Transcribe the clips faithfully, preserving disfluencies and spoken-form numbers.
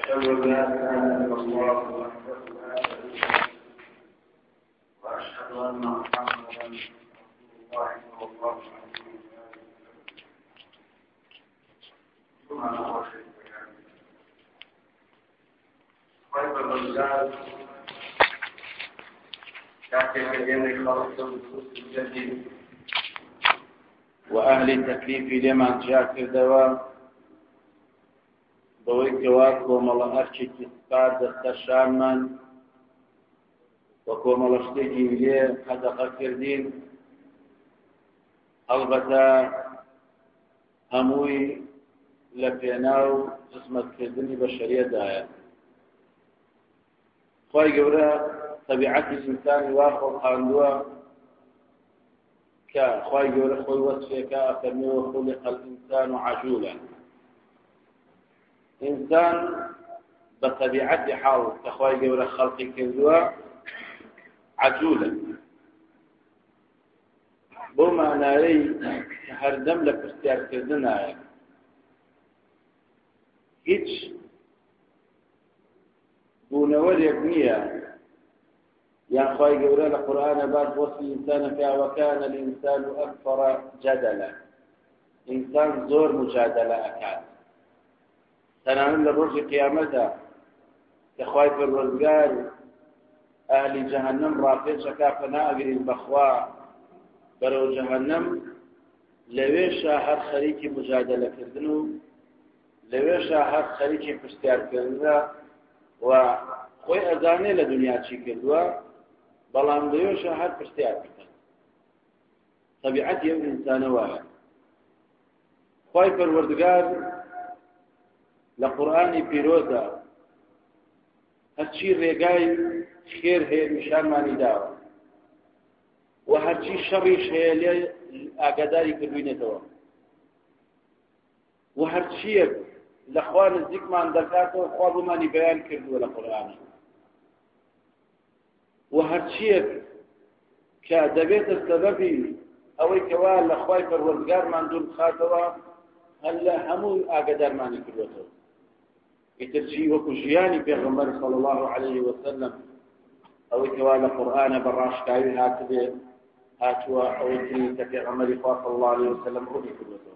وأشهد أن لا إله إلا الله وحده لا شريك له وأشهد أن محمدا رسول الله صلى الله عليه وسلم ثم أنا أشهد خير الرجال كاتب يدين خلق الجديد وأهل التكليف لمن جاء الدواء بەوەی کەوا کۆمەڵە ئەرچێکی سپار دەستەشانمان و کۆمەڵە شتێکی لێ قەدەغەکردین هەڵبەتە هەمووی لە پێناو خزمەتکردنی بەشەریەتدایە. خۆی گەورە تەبیعەتی ئینسانی وا خۆڵقاندووە کە خۆی گەورە خۆی وەسفێکە ئەفەرمێوە خولق الإنسان عجولا. إنسان بطبيعة حال كخواي جورا خلقي كذوا عجولا بوما ناري هردم لك استيار كذنا هيج بونور يبنية يا خواي جورا القرآن بعد وصف الإنسان فيها وكان الإنسان أكثر جدلا إنسان زور مجادلة أكاد تنام لروج قيامته كخواي في الرزقار أهل جهنم رافض شكافنا أجرين بخوا برو جهنم لويشا هر خريكي مجادلة كردنو لويشا هر خريكي پشتیار كردنو وخوي أزاني لدنيا چي كردوا بلان لويشا هر پشتیار كردن طبيعت يوم إنسان واحد خواي في الرزقار لقرآن پیرۆزە هەرچی ڕێگای خێر هەیە نیشانمانی داوە و هەرچی شەڕیش هەیە لێ ئاگاداری کردوینێتەوە و هەرچیەک لە خوا نزیکمان دەکاتەوە خوا بۆمانی بەیان کردووە لە قورئان و هەرچیەک کە دەبێتە سەبەبی ئەوەی کەوا لە خوای پەروەردگارمان دوور بخاتەوە هەر لە هەموو ئاگادارمانی کردوێتەوە. يترجي وكجياني بيغمر صلى الله عليه وسلم أو كوال القرآن براش كاوي هاتبه هاتوا أو كي غمر صلى الله عليه وسلم رؤي كبته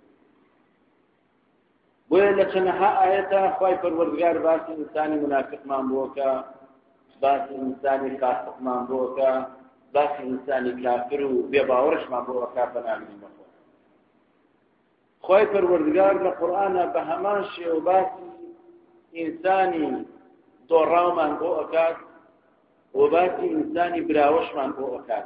وإلا كنها آياتها خواهي پروردگار باس إنساني منافق مانبوكا باس إنساني خاصق مانبوكا باس إنساني كافر وبيباورش مانبوكا فنعمل مخوة خواهي پروردگار القرآن بهمانشي وباسي إنساني دوراومان بو أكاد وباتي إنساني براوشمان بو أكاد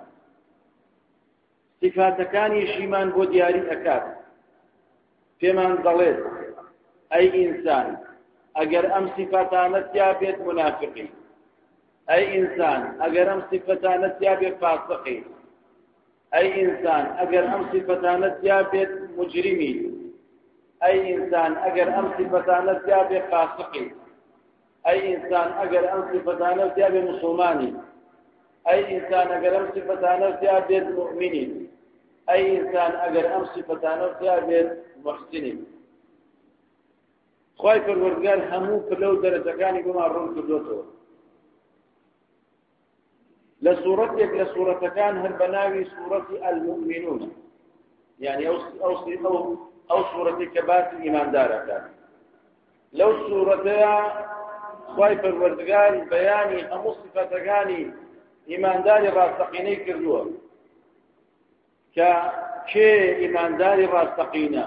صفاتكاني شيمان بو دياري أكاد فيمان ضليت أي إنسان أجر أم صفاتانت يابيت منافقي أي إنسان أجر أم صفاتانت يابيت فاسقي أي إنسان أجر أم صفاتانت يابيت مجرمي أي إنسان أجر أم صفتانت يابي فاسقي أي إنسان أجر أم صفتانت يابي مسلماني أي إنسان أجر أم صفتانت يابي مؤمني أي إنسان أجر أم صفتانت يابي محسني خواهي پروردگار همو كلو درجكاني بما رون كدوتو لسورتك لسورتكان هربناوي سورة المؤمنون يعني أو أو أو أو سورة كبات الإيمان دارك لو سورة خواهي پروردگار بياني هم صفتكاني إيمان داري راستقيني كردوه كي إيمان داري راستقينا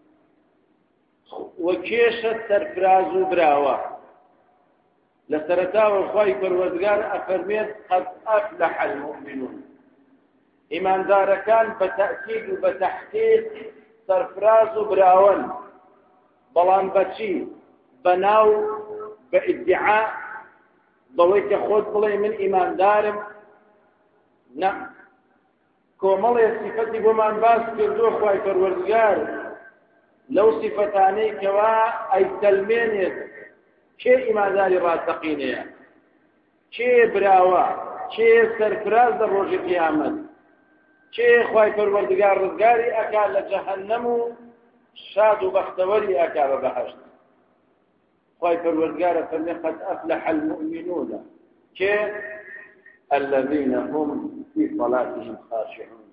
وكيش السرفراز براوة لسرتاو خواهي پروردگار أفرميت قد أفلح المؤمنون إيمان داركان بتأكيد وبتحقيق سرفراز براون بلان بچی بناو بادعاء ضويك خود بلي من إيمان دارم نعم كومالي صفتي بمان باس كردو خواهي پروردگار لو صفتاني كوا أي تلمينيت كي إيمان داري راتقينيا كي براوا كي سرفراز در روج قيامت كي خواهي پروردگار رزگاري أكال لجهنم شاد و بختوري أكا ببهشت خواهي خواهي پروردگار فرمي قد أفلح المؤمنون كي الذين هم في صلاتهم خاشعون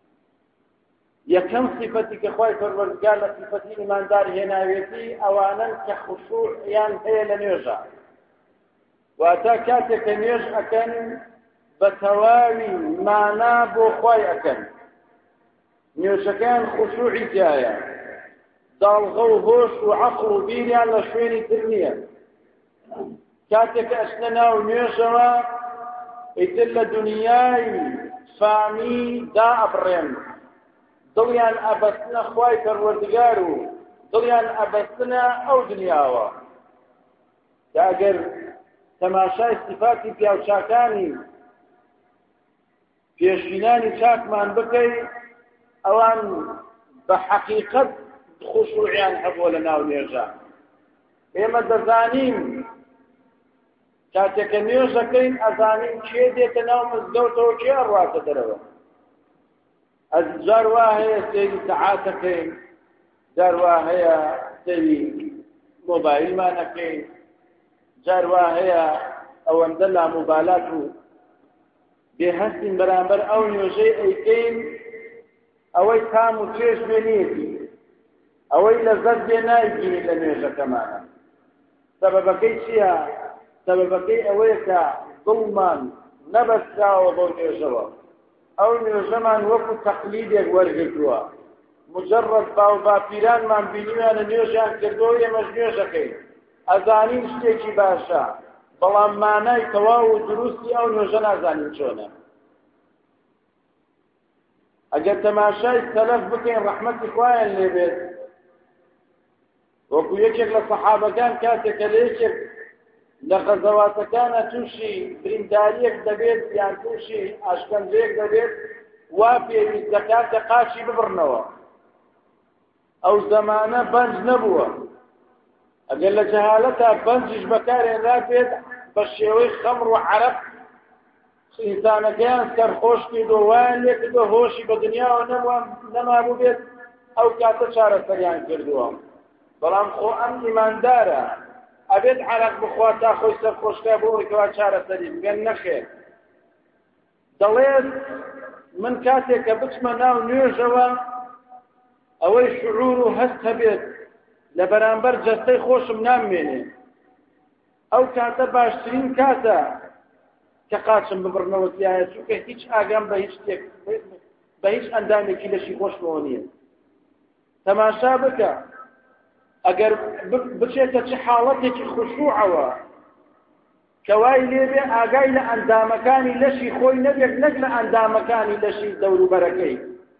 يكم صفتك خواهي پروردگار صفتي إيمان دار هناويتي أوانا كخشوع يعني هي لنيجا وأتا كاتك نيج أكن بتواوي معنا بو خواهي أكن نيوشكان خشوعي جاية دالغە و هۆش و عەقڵ و بیریان لە شوێنی تر نییە کاتێک ئەچنە ناو نوێژەوە ئیتر لە دنیای فانی دا ئەبڕێن دڵیان ئەبەستنە خوای پەروەردگار و دڵیان ئەبەستنە ئەو دنیاوە کە ئەگەر تەماشای صفاتی پیاوچاکانی پێشبینانی چاکمان بکەی ئەوان بە حەقیقەت خشوعیان هەبووە لە ناو نوێژە ئێمە دەزانین کاتێککە نوێژەکەین ئەزانین کێ دێتە ناو مزگەوتەوە کێ ئەڕواتە دەرەوە جار وا هەیە سەیری سەعاتەکەین جار وا هەیە سەیری مۆبایلمانەکەین جار وا هەیە ئەوەندە لاموبالات و بێهەستین بەرامبەر ئەو نوێژەی ئەیکەین ئەوەی تام و چێژ وێنێتی ئەوەی لەزەت بێ نایبینی لە نوێژەکەمانە سەبەبەکەی چییە؟ سەبەبەکەی ئەوەیە کە دڵمان نەبەستراوە بۆ نوێژەوە ئەو نوێژەمان وەکو تەقلیدێک وەرگرتووە مجرد باو باپیرانمان بینیویانە نوێژیان کردەوە ئێمەش نوێژەکەین ئەزانین شتێکی باشە بەڵام مانای تەواو و دروستی ئەو نوێژە نازانین چۆنە ئەگەر تەماشای سەلەف بکەین ڕەحمەتی خوایان لێبێت وەکو یەکێک لە سەحابەکان کاتێکە لە یەکێک لە غەزەواتەکانە تووشی برینداریەک دەبێت یان تووشی ئاشکەنجەیەک دەبێت وا پێویست دەکات کە قاچی ببڕنەوە ئەو زەمانە بەنج نەبووە ئەگەر لە جەهالەتە بەنجیش بەکارهێنرابێت بە شێوەی خەمر و عەرەق ئینسانەکەیان سەرخۆش کردووە وایان لێ کردووە هۆشی بە دنیاوە نەمابوو بێت ئەو کاتە چارەسەریان کردووە بەڵام خۆ ئەم ئیماندارە ئەبێت عەرەق بخوات تا خۆی سەرخۆشکە بۆ ئەوەیکەوا چارەسەری بگەن نەخێر دەڵێت من کاتێک کە بچمە ناو نوێژەوە ئەوەی شعور و هەست هەبێت لە بەرامبەر جەستەی خۆشم نامێنێ ئەو کاتە باشترین کاتە کە قاچم ببڕنەوە تایە چونکە هیچ ئاگام بە هیچ شتێک بە هیچ ئەندامێکی لەشی خۆشمەوە نییە تەماشا بکە ئەگەر بچێتە چه حاڵەتێکی خوشوعەوە کەوای لێبێ ئاگای لە ئەندامەکانی لەشی خۆی نەبێت نەک لە ئەندامەکانی لەشی دەوروبەرەکەی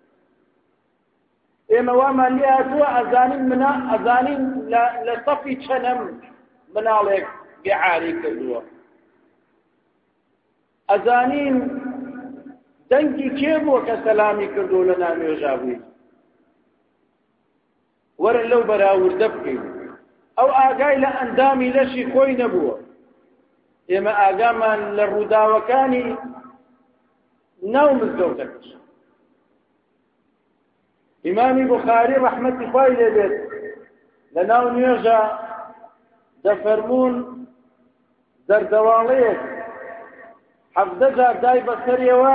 ئێمە وامان لێ هاتووە ئەزانین منا ئەزانین لە سەفی چەنەم مناڵێک بێعاری کردووە ئەزانین دەنگی کێ بووە کە سەلامی کردو لە نانوێژا بووی وەرە لەو بەراوردە بکەین ئەو ئاگای لە ئەندامی لەشی خۆی نەبووە ئێمە ئاگامان لە ڕووداوەکانی ناو مزگەوتەکەش ئیمامی بوخاری ڕەحمەتی خوای لێبێت لە ناو نوێژە دەفەرموون دەردەواڵەیەک حەفدە جار دای بەسەریەوە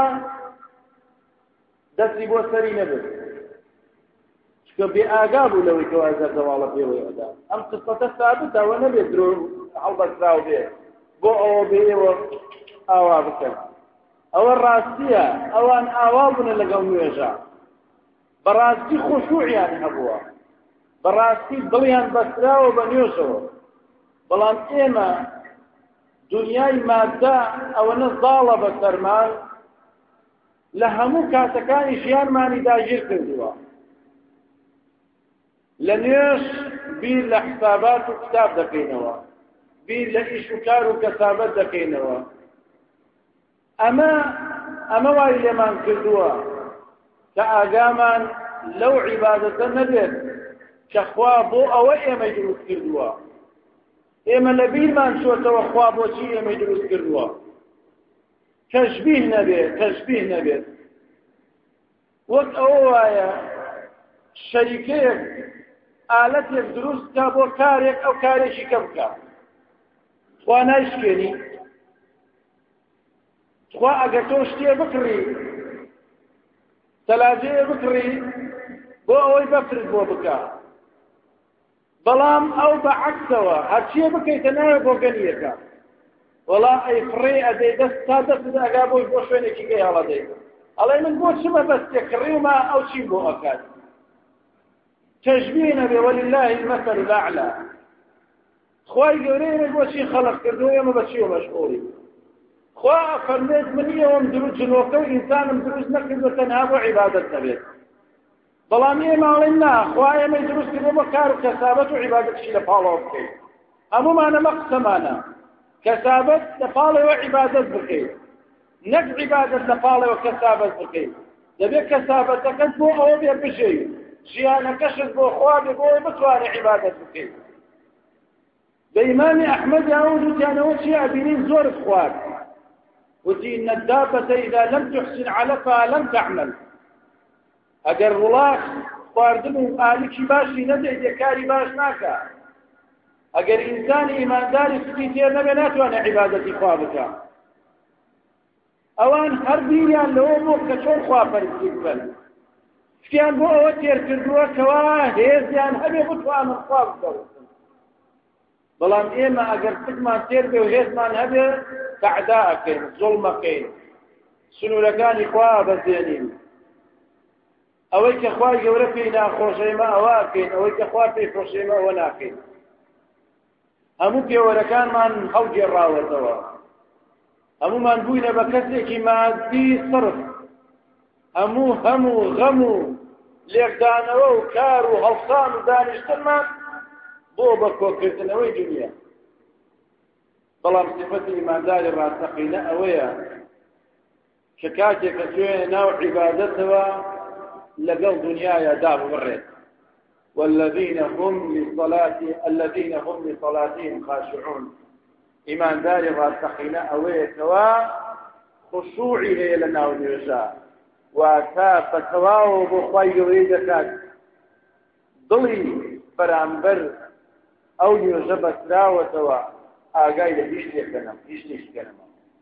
دەستی بۆ سەری نەبێت چکە بێ ئاگا بوو لەوەی کەوا دەردەواڵە پێوەی ئەدا ئەم قسەتە ثابتە ئەوە نەبێت درۆ هەڵبەستراو بێت بۆ ئەوە بێ ئێوە ئاوا بکەن ئەوە ڕاستیە ئەوان ئاوا بوونە لەگەڵ نوێژە بەڕاستی خۆشوعیان هەبووە بەڕاستی دڵیان بەستراوە بە نوێژەوە بەڵام ئێمە دنیای مادە ئەوەنە زاڵە بەسەرمان لە هەموو کاتەکانی ژیانمانی داگیر کردووە لە نوێژ بیر لە حسابات و کتاب دەکەینەوە بیر لە ئیش و کار و کەسابەت دەکەینەوە ئەمە ئەمە وای لێمان کردووە کە ئاگامان لەو عیبادەتە نەبێت کە خوا بۆ ئەوە ئێمەی دروست کردووە ئێمە لە بیرمان چۆتەوە خوا بۆچی ئێمەی دروست کردووە تەشبیه نەبێت تەشبیه نەبێت وەک ئەوە وایە شەریکەیەک ئالەتێک دروست کا بۆ کارێک ئەو کارێکی کە بکە خوا نایشکێنی خوا ئەگەر تۆ شتێ بکڕی تەلاجەیە بکڕی بۆ ئەوەی بەفرت بۆ بکە بەڵام ئەو بەعەکسەوە هەرچیە بکەیتە ناوێ بۆ گەنیەکە وەڵا ئەی فڕێ ئەدەی دەست تا دەست ئەگا بۆی بۆ شوێنێکی گەی هەڵەدەی ئەڵێ من بۆ چمە بەستێ کڕیومە ئەو چی بۆ ئەکات تەشبیه نەبێ وەلله المەثل الأعلى خوای گەورەیە بۆچی خەڵق کردووە ئێمە بەچیوە مەشغوڵی خوا فەرمێت منی ئەوم دروست جنۆکە و ئینسانم دروست نەکردوە تەنها بۆ عیبادەت نەبێت بەڵام ئێمە ئەڵێن نا خوا ئێمەی دروست کردووە بۆ کار و کەسابەت و عیبادەتشی لە پاڵەوە بکەیت هەموومانەمە قسەمانە کەسابەت لە پاڵەوە عیبادەت بکەیت نەک عیبادەت لە پاڵەوە کەسابەت بکەیت دەبێت کەسابەتەکەت بۆ ئەوە بێ بژێیت ژیانەکەشت بۆ خوا بێ بۆ بتوانێت عیبادەت بکەیت بە ئیمامی ئەحمەد یاون وتیانەوە چی ئەبینین زۆرت خوارد وتی إن الدابة إذا لم تحسن علفها لم تعمل ئەگەر وڵاغ خواردن و ئالیکی باشی نەدەیت یەکاری باش ناکە ئەگەر ئینسانی ئیمانداری سکی تێر نەبێ ناتوانێت عیبادەتی خوا بکە ئەوان هەر بیریان لەوە بۆ کە چۆن خواپەرستی بکەن سکیان بۆ ئەوە تێر کردووە کەوا هێزیان هەبێ بتوانن خوا بکەوتن بەڵام ئێمە ئەگەر سکمان تێر بێ و هێزمان هەبێ تەعدا ئەکەین زوڵمەکەین سنوورەکانی خوا بەزێنین ئەوەی کە خوای گەورە پێی ناخۆشەیمە ئەوە ئەکەین ئەوەی کە خوا پێی خۆشەیمە ئەوە ناکەین هەموو پێوەرەکانمان هەڵگێڕاوەتەوە هەموومان بووینە بە کەسێکی مادی صرف هەموو هەموو غەم و لێکدانەوە و کار و هەڵسان و دانیشتنمان بۆ بە کۆکردنەوەی دنیا بەڵام صفەتی ئیمانداری ڕاستەقینە ئەوەیە کە کاتێک کە توێنە ناو عیبادەتەوە لەگەڵ دنیاە دابڕێت والذين هم للصلاة الذين هم لصلاتهم خاشعون إيمان داري راسخين أويتوا خشوعي هي لنا ونرجع وكافة تواو بخوي ويدكات ضلي برامبر أو يجبت راوتوا آقاي لهيشتي كنم هيشتي كنم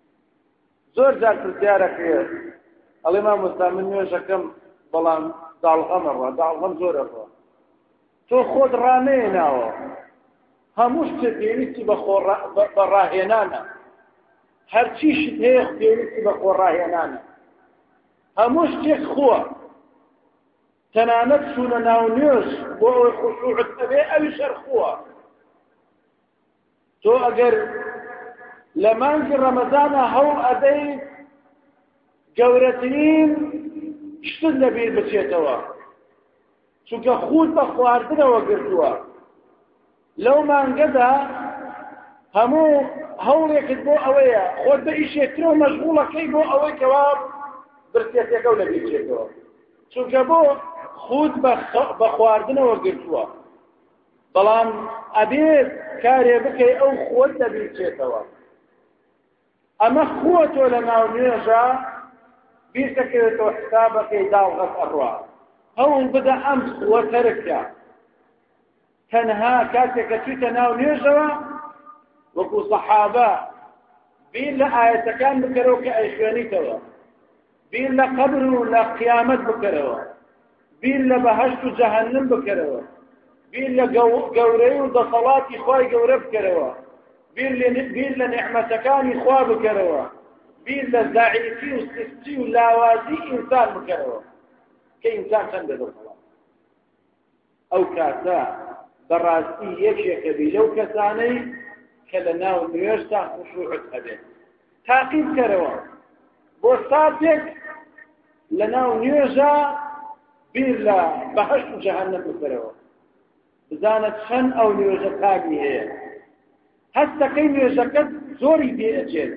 زور جار تزيارة خير الإمام مسلم من يوشكم بلان دال غمر دال غم زور أفضل تۆ خۆت ڕامێناوە هەموو شتێک پێویستی بە ڕاهێنانە هەرچی شت هەیە پێویستی بە خۆڕاهێنانە هەموو شتێک خۆوە تەنانەت چوونە ناو نوێژ بۆ ئەوەی خوشوعت هەبێ ئەویش هەر خۆوە تۆ ئەگەر لە مانگی ڕەمەزانە هەوڵ ئەدەی گەورەترین شتت لەبیر بچێتەوە چونکە خود بە خواردنەوە گرتووە لەو مانگەدا هەموو هەوڵێکت بۆ ئەوەیە خۆت بە ئیشێکترەوە مەشغوڵەکەی بۆ ئەوەی کەوا برسێتەکە و لەبیرچێتەوە چونکە بۆ خود بە خواردنەوە گرتووە بەڵام ئەبێت کارێ بکەی ئەو خۆت لەبیرچێتەوە ئەمە خۆ تۆ لە ناو نوێژە بیرتەکەوێتەوە حسابەکەی داڵغەت ئەڕوا هەوڵ بدە ئەم خۆ تەرکە تەنها کاتێک کە چوویتە ناو نوێژەوە وەکو سەحابە بیر لە ئایەتەکان بکەرەوە کە ئەیخوێنیتەوە بیر لە قەبر و لە قیامەت بکەرەوە بیر لە بەهەشت و جەهەنم بکەرەوە بیر لە گەورەی و دەسەڵاتی خوای گەورە بکەرەوە بیر لە نعمەتەکانی خوا بکەرەوە بیر لە زەعیفی و سستی و لاوازی ئینسان بکەرەوە کە ئینسان چەندە دەسەڵات ئەو کاتە بەڕاستی یەکێکە بی لەو کەسانەی کە لە ناو نوێژدا خوشوعت هەبێت تاقیب کەرەوە بۆ ساتێک لە ناو نوێژە بیر لە بەهەشت و جەهەنەم بکەرەوە بزانە چەند ئەو نوێژە تاگی هەیە هەستەکەی نوێژەکەت زۆری پێ ئەچێت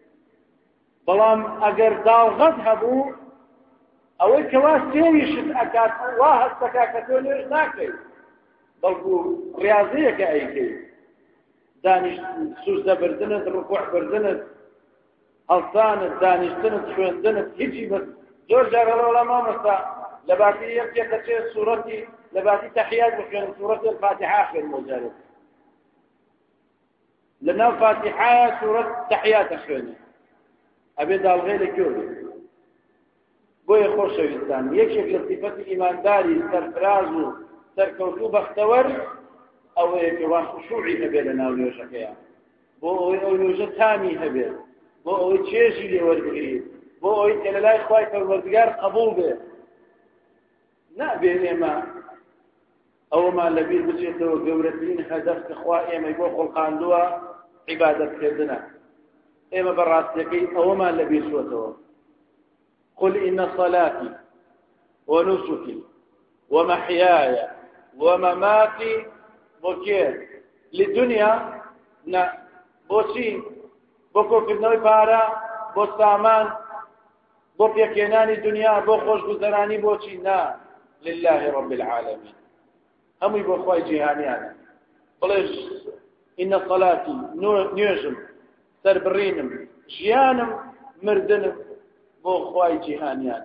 بەڵام ئەگەر داڵغەت هەبوو ئەوەی کەوا سێویشت ئەکات وا هەستەکە کە تۆ نوێژ ناکەیت بەڵکو ڕیاضەیەکە ئەیکەیت دانیش سوزدە بردنت ڕکوع بردنت هەڵسانت دانیشتنت خوێندنت هیچی بەس زۆر جارە لەوڵا مامۆستا لە باتی یەکێکە چێت سوورەتی لە باتی تەحیات بخوێن سوورەتی الفاتحە خوێن مۆجارێت لنا فاتحة سورة تحيات أخواني أبي دالغي لكيوري بۆیە خۆشەویستان یەکێک لە صفەتی ئیمانداری سەرفراز و سەرکەوتوو بەختەوەر ئەوەیە کە وا خوشوعی هەبێت لە ناو نوێژەکەیان بۆ ئەوەی ئەو نوێژە تامی هەبێت بۆ ئەوەی چێژی لێ وەربگریت بۆ ئەوەی کە لە لای خوای پەروەردگار قبوڵ بێت نابێ ئێمە ئەوەمان لەبیر بچێتەوە گەورەترین هەدەف کە خوا ئێمەی بۆ خۆڵقاندووە عیبادەتکردنە ئێمە بەڕاستیەکەی ئەوەمان لەبیر چووەتەوە قل إن صلاتي ونسكي ومحياي ومماتي بوكير للدنيا نا بوشي بوكو كردنوي بارا بو سامان بو بيكيناني الدنيا بو خوش گزراني بوشي نا لله رب العالمين همي بو خواي جهانيانا بلش إن صلاتي نيوجم سربرينم جيانم مردنم بۆ خوای جیهانیان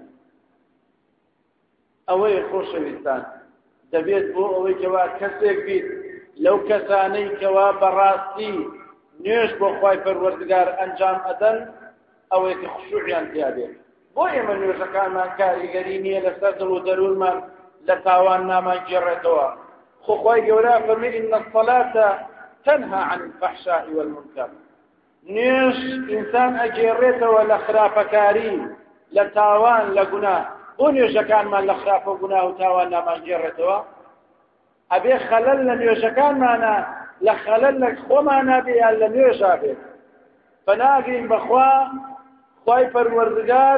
ئەوەی خۆشەویستان دەبێت بۆ ئەوەی کەوا کەسێک بیت لەو کەسانەی کەوا بەڕاستی نوێژ بۆ خوای پەروەردگار ئەنجام ئەدەن ئەوەی کە خوشوعیان تیا بێت بۆ ئێمە نوێژەکانمان کاریگەری نییە لەسەر دڵ و دەروونمان لە تاوان نامان گێڕێتەوە خۆ خوای گەورە فەرمی ئین الصلاة تنهى عن الفحشاء والمنكر نوێژ ئینسان ئەگێڕێتەوە لە خراپەکاری لە تاوان لە گوناه بۆ نوێژەکانمان لە خراپە و گوناه و تاوان نامانگێڕێتەوە ئەبێ خەلەل لە نوێژەکانمانە لە خەلەل لە خۆمانە بێ یان لە نوێژا بێت فەناگرین بەخوا خوای پەروەردگار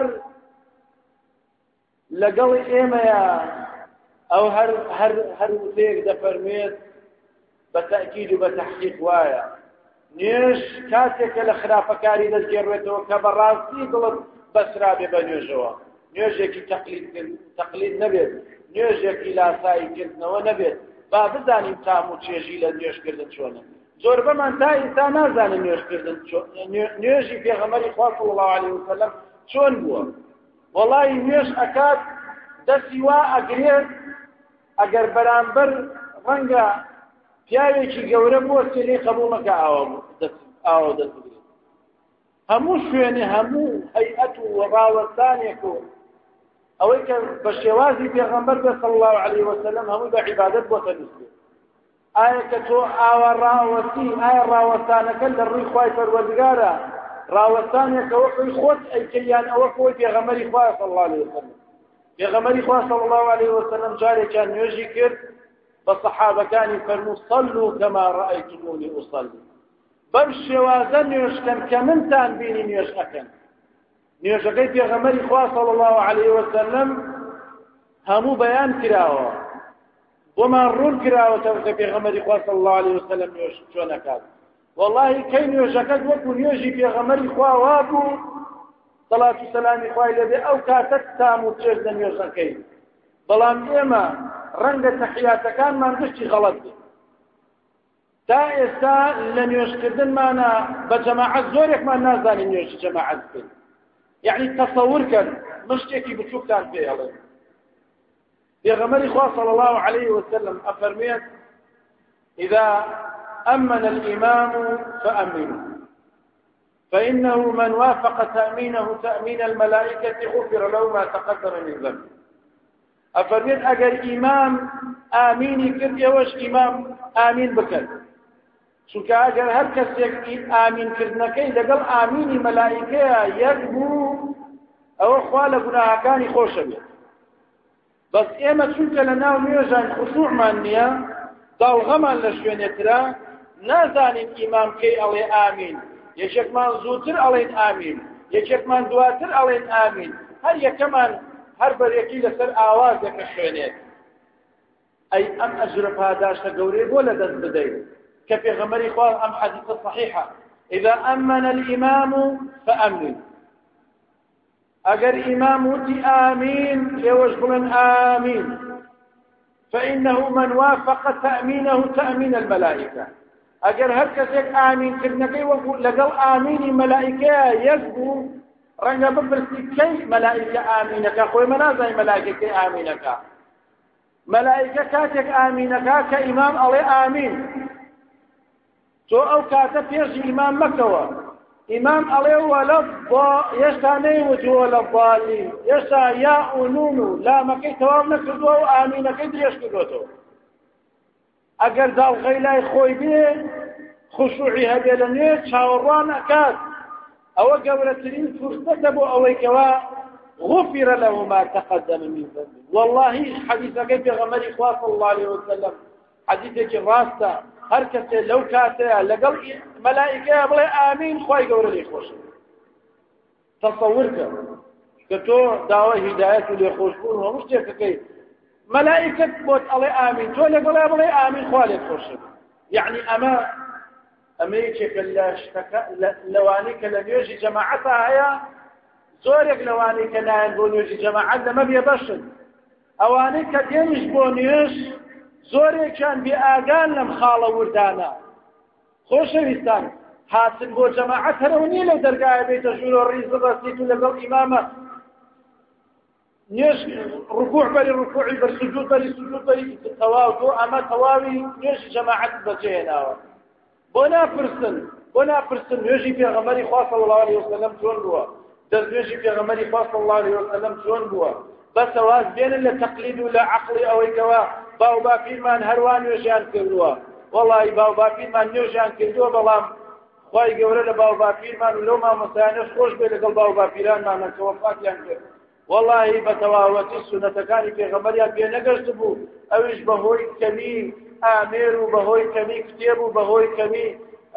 لەگەڵی ئێمەیە ئەو هەر هەر هەر وتەیەک دەفەرمێت بە تەئکید و بە تەحقیق وایە نوێژ کاتێکە لە خراپەکاری دەستگێڕێتەوە کە بەڕاستی دڵت بەسرا بێ بە نوێژەوە نوێژێکی تەقلید نەبێت نوێژێکی لاساییکردنەوە نەبێت با بزانین تام و چێژی لە نوێژکردن چۆنە زۆربەمان تا ئینسان نازانین نوێژکردن نوێژی پێغەمبەری خوا صلی الله علیه وسلم چۆن بووە وەڵی نوێژ ئەکات دەستی وا ئەگرێت ئەگەر بەرامبەر ڕەنگە پیاوێکی گەورە بووە سێلەی قبوڵ نەکا ئاوە دەست بگرێت هەموو شوێنێ هەموو هەیئەت و ڕاوەستانێک و ئەوەی کە بە شێوازی پێغەمبەر بێ صلی الله علیه وسلم هەمووی بە عیبادەت بۆتە نووسێت ئایا کە تۆ ئاوا ڕاوەستی ئایا ڕاوەستانەکە لە ڕووی خوای پەروەردگارە ڕاوەستانێکە وەکوی خۆت ئەیکەیان ئەوە خۆی پێغەمبەری خوا صلی الله علیه وسلم پێغەمبەری خوا صلی الله علیه وسلم جارێکیان نوێژی کرد بصحابكاني فرموا صلوا كما رأيتموني أصلي بمشي وازن يشكن كمنتان بيني نيشكن نيشكي في غمري خواه صلى الله عليه وسلم همو بيان كراوة وما رون كراوة توسى في غمري خواه صلى الله عليه وسلم نيشكن والله كي نيشكت وكو نيشي في غمري خواه وابو صلاة السلام خواه لدي أو كاتت تامو تشجد نيشكي بلان إما ڕەنگە تەحیاتەکانمان گشتی غەڵەت بێت تا ئێستا لە نوێژکردنمانە بە جەماعەت زۆرێکمان نازانین نوێژی جەماعەت بکەین یعنی تەسەوورکەن مشتێکی بچووکتان پێ هەڵێن پێغەمبەری خوا صلی الله عليه وسلم ئەفەرمێت إذا أمن الإمام فأمنوا فإنه من وافق تأمينه تأمين الملائكة غفر له ما تقدم من ذنبه أفرميت أجر إمام آميني كرد يوش إمام آمين بكر شو كأجر هر كسيك آمين كردنكي لقل آميني ملائكة يجبو أو أخوال قناها كاني خوش بي بس إما شو كلنا وميوجان خشوع مانيا دال غمان لشوين يترا نازانين إمام كي علي آمين يشك من زوتر علين آمين يشك من دواتر علين آمين هل يكمان هر بەرێکی لەسەر ئاوازێکە شوێنێت ئەی ئەم ئەجرە پاداشتە گەورەی بۆ لە دەست بدەیت کە پێغەمبەری خوا ئەم حەدیثە صحیحە إذا أمن الإمام فأمن ئەگەر ئیمام وتی ئامین ئێوەش بڵێن ئامین فإنه من وافق تأمينه تأمين الملائكة ئەگەر هەر کەسێک ئامینکردنەکەی وەکو لەگەڵ ئامینی مەلائیکەیە یەک بوو رنگا بپرسی کی ملائکه آمینکا خوی منازای ملائکه آمینکا ملائکه کاتک آمینکا که امام علی آمین تۆ ئەو کاتە پێشی ئیمام مەکەوە ئیمام ئەڵێ وەلە ئێستا نەیوتووە لە ضالین ئێستا یا و نون و لامەکەی تەواو نەکردووە و ئامینەکەی درێژ کردوێتەوە ئەگەر داڵغەی لای خۆی بێ خشوعی هەبێ لە نوێ چاوەڕوان ئەکات ئەوە گەورەترین فرسەتە بۆ ئەوەی کەوا غفر له ما تقدم من ذنبه والله حديثك بيغمر إخوة صلى الله عليه وسلم حديثك الراستة هركت لو كاتها لقل ملائكة بلا آمين خواهي قول الإخوة تصورك كتو دعوة هداية الإخوة ومش تيكي ملائكة بوت الله آمين تو لقل بلا آمين خواهي الإخوة يعني أما أمريكا لوانيك لم يجي جماعتها هي زۆرێک لەوانەی کە نایەن بۆ نوێژی جەماعەت لەمە بێبەشن ئەوانەی کە دێنیش بۆ نوێژ زۆرێکیان بێئاگان لەم خاڵە وردانە خۆشەویستان هاتن بۆ جەماعەت هەرەوە نییە لەو دەرگایە بێتە ژوورۆ ڕیز بەستیت و لەگەڵ ئیمامە نوێژ ڕکوع بەری ڕکوعی بەر سجود بەری سجود بەری تەواو تۆ ئەمە تەواوی نوێژی جەماعەت بەجێهێناوە بۆ ناپرسن بۆ ناپرسن نوێژی پێغەمبەری خوا صلی الله علیه وسلم چۆن بووە دەستێژی پێغەمبەری خوا صلی الله علیه وسلم چۆن بووە بەسە واز بێنن لە تەقلید و لە عەقڵی ئەوەی کەوا باو باپیرمان هەروان نوێژیان کردووە وەڵی باو باپیرمان نوێژیان کردووە بەڵام خوای گەورە لە باو باپیرمان و لەو مامۆستایانەش خۆش بێ لەگەڵ باو باپیرانمانە کە وەفاتیان کرد وەڵی بە تەواوەتی سونەتەکانی پێغەمبەریان پێ نەگەشت بوو ئەویش بەهۆی کەمی ئامێر و بەهۆی کەمی کتێب و بەهۆی کەمی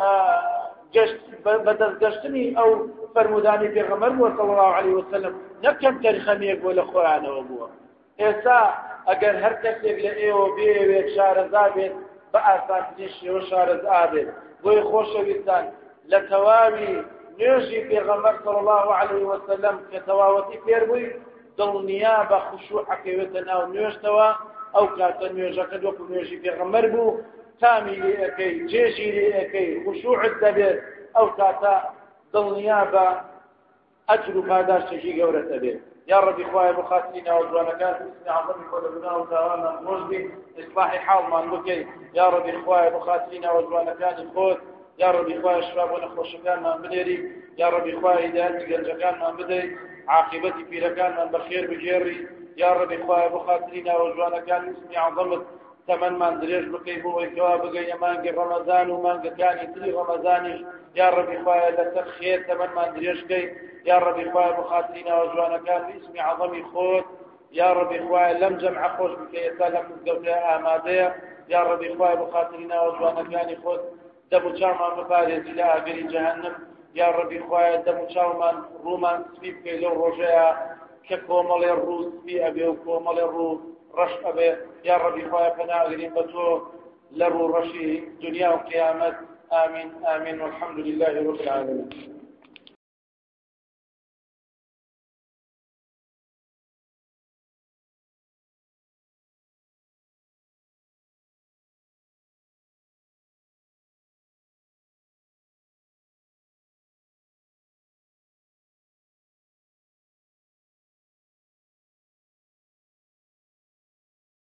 بەدەستگەشتنی ئەو فرمودانی پێغەمبەر بووە صلی الله علیه وسلم نەکەم تەریخەمێک بۆ لە خۆیانەوە بووە ئێستا ئەگەر هەر کەسێک لە ئێوە بێوێت شارەزا بێت بە ئاسانترین شێوە شارەزا بێت بۆی خۆشەویستان لە تەواوی نوێژی پێغەمبەر صلی الله علیه وسلم کە تەواوەتی فێر بووی دڵنیا بە خوشوع ئەکەوێتە ناو نوێژتەوە ئەو کاتە نوێژەکە وەکو نوێژی پێغەمبەر بوو تامی لێ ئەەکەی جێژی لێ ئەەکەی خوشوعت دەبێت ئەو کاتە دڵنیا بە ئەجر و پاداشتێکی گەورەتە بێت یا ربی خوای بخاتری ناوجوانەکان اسمی عظەمی خۆ لە گوناه و تاوانمان خۆش بی ئیصلاحی حاڵمان بکەی یا ربی خوای بخاتری ناوجوانەکانی خۆت یا ربی خوای شفا بۆ نەخۆشەکانمان بدەری یا ربی خوای هیدایەتی گەنجەکانمان بدەیت عاقبەتی پیرەکانمان بەخێر بگێڕی یا ربی خوای بخاتری ناوجوانەکان اسمی عظەمت تەمەنمان درێژ بکەی بۆ ئەوەی کەوا بگەینە مانگی ڕەمەزان و مانگەکانی تری ڕەمەزانیش یا ربی خوای لەسەر خێر تەمەنمان درێژکەی یا ربی خوای بخاتری ناوجوانەکان اسمی عظەمی خۆت یا ربی خوای لەم جەمعە خۆش بکەی ئێستا لە مزگەوتە ئامادەیە یا ربی خوای بخاتری ناوجوانەکانی خۆت دەم و چاومان بپارێزی لە ئاگری جەهەنەم یا ربی خوای دەم و چاومان ڕوومان سپی بکەی لەو ڕۆژەیە کە کۆمەڵێ ڕوو سپی ئەبێ و کۆمەڵێ ڕوو ڕەش ئەبێ یا ربی خوای پەناگرین بە تۆ لە ڕوو ڕەشی دنیا و قیامەت آمين آمين والحمد لله رب العالمين